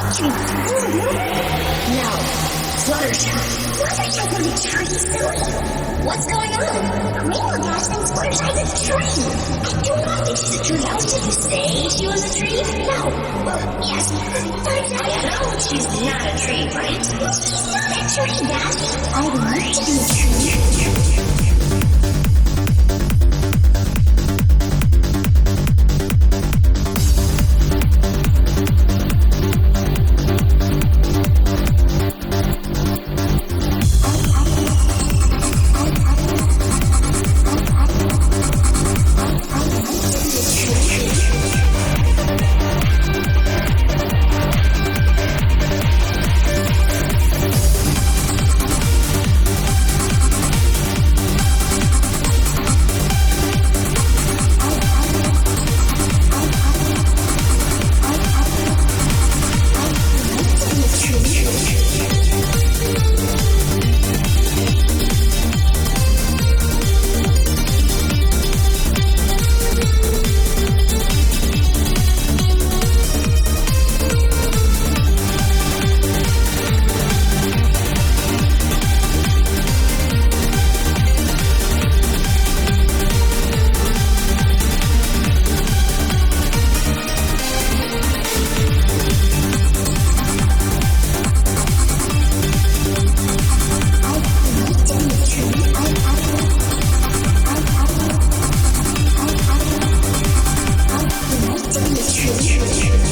No. Fluttershy. Fluttershy's in the tree, silly. What's going on? Rainbow Dash thinks Fluttershy's a tree. I do not think she's a tree. Did you say she was a tree? No. Well, yes. But I know she's not a tree, right? Well, she's not a tree, Dash. I want to be a tree. True.